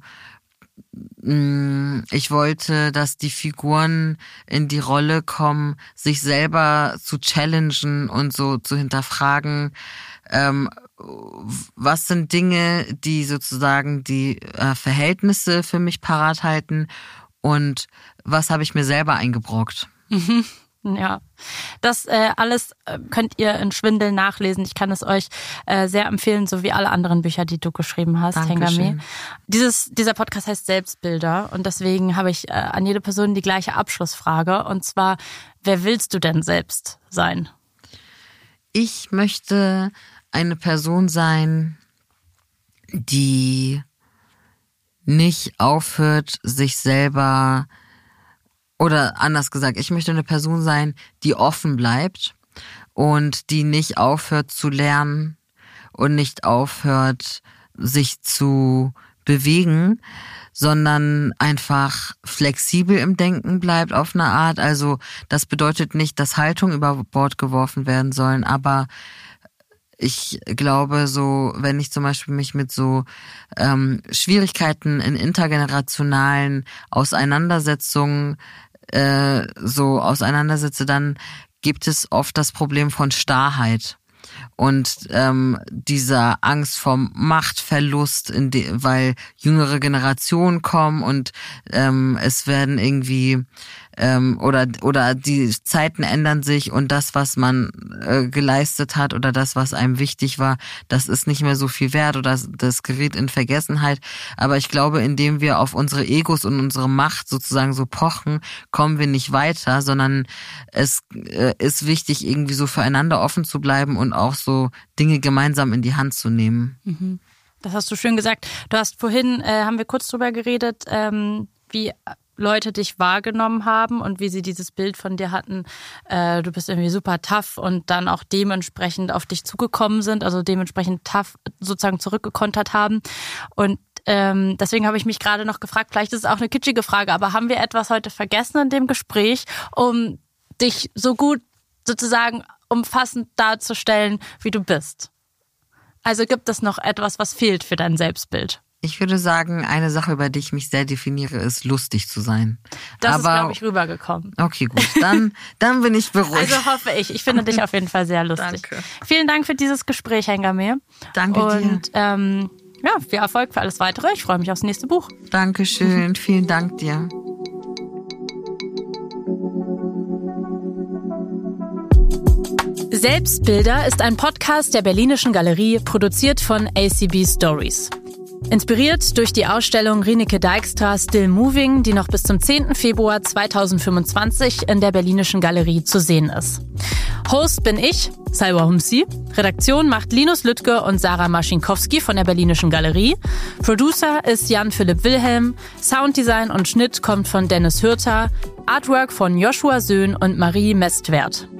ich wollte, dass die Figuren in die Rolle kommen, sich selber zu challengen und so zu hinterfragen, ähm, was sind Dinge, die sozusagen die äh, Verhältnisse für mich parat halten und was habe ich mir selber eingebrockt. Mhm. Ja, das äh, alles äh, könnt ihr in Schwindel nachlesen. Ich kann es euch äh, sehr empfehlen, so wie alle anderen Bücher, die du geschrieben hast, Hengame. Dieses, dieser Podcast heißt Selbstbilder, und deswegen habe ich äh, an jede Person die gleiche Abschlussfrage, und zwar, wer willst du denn selbst sein? Ich möchte eine Person sein, die nicht aufhört, sich selber, oder anders gesagt, ich möchte eine Person sein, die offen bleibt und die nicht aufhört zu lernen und nicht aufhört, sich zu bewegen, sondern einfach flexibel im Denken bleibt auf eine Art. Also das bedeutet nicht, dass Haltung über Bord geworfen werden sollen, aber ich glaube, so, wenn ich zum Beispiel mich mit so ähm, Schwierigkeiten in intergenerationalen Auseinandersetzungen äh, so auseinandersetze, dann gibt es oft das Problem von Starrheit und ähm, dieser Angst vom Machtverlust, in de, weil jüngere Generationen kommen und ähm, es werden irgendwie ähm, oder oder die Zeiten ändern sich und das, was man äh, geleistet hat oder das, was einem wichtig war, das ist nicht mehr so viel wert oder das, das gerät in Vergessenheit. Aber ich glaube, indem wir auf unsere Egos und unsere Macht sozusagen so pochen, kommen wir nicht weiter, sondern es äh, ist wichtig, irgendwie so füreinander offen zu bleiben und auch so Dinge gemeinsam in die Hand zu nehmen. Mhm. Das hast du schön gesagt. Du hast vorhin, äh, haben wir kurz drüber geredet, ähm, wie Leute dich wahrgenommen haben und wie sie dieses Bild von dir hatten, äh, du bist irgendwie super tough, und dann auch dementsprechend auf dich zugekommen sind, also dementsprechend tough sozusagen zurückgekontert haben. Und ähm, deswegen habe ich mich gerade noch gefragt, vielleicht ist es auch eine kitschige Frage, aber haben wir etwas heute vergessen in dem Gespräch, um dich so gut sozusagen umfassend darzustellen, wie du bist? Also gibt es noch etwas, was fehlt für dein Selbstbild? Ich würde sagen, eine Sache, über die ich mich sehr definiere, ist lustig zu sein. Das Aber, ist, glaube ich, rübergekommen. Okay, gut. Dann, dann bin ich beruhigt. Also hoffe ich. Ich finde dich auf jeden Fall sehr lustig. Danke. Vielen Dank für dieses Gespräch, Hengame. Danke dir. Und ähm, ja, viel Erfolg für alles Weitere. Ich freue mich aufs nächste Buch. Dankeschön. Vielen Dank dir. Selbstbilder ist ein Podcast der Berlinischen Galerie, produziert von A C B Stories. Inspiriert durch die Ausstellung Rieneke Dijkstra Still Moving, die noch bis zum zehnten Februar zweitausendfünfundzwanzig in der Berlinischen Galerie zu sehen ist. Host bin ich, Salwa Humsi. Redaktion macht Linus Lüttke und Sarah Maschinkowski von der Berlinischen Galerie. Producer ist Jan-Philipp Wilhelm. Sounddesign und Schnitt kommt von Dennis Hürter. Artwork von Joshua Söhn und Marie Mestwert.